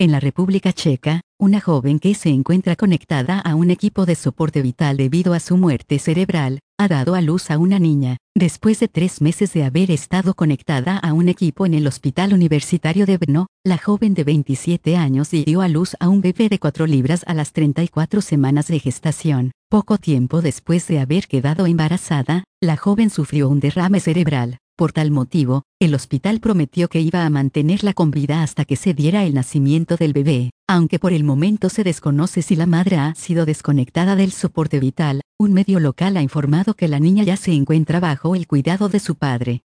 En la República Checa, una joven que se encuentra conectada a un equipo de soporte vital debido a su muerte cerebral, ha dado a luz a una niña, después de 3 meses de haber estado conectada a un equipo en el Hospital Universitario de Brno. La joven de 27 años dio a luz a un bebé de 4 libras a las 34 semanas de gestación. Poco tiempo después de haber quedado embarazada, la joven sufrió un derrame cerebral. Por tal motivo, el hospital prometió que iba a mantenerla con vida hasta que se diera el nacimiento del bebé. Aunque por el momento se desconoce si la madre ha sido desconectada del soporte vital, un medio local ha informado que la niña ya se encuentra bajo el cuidado de su padre.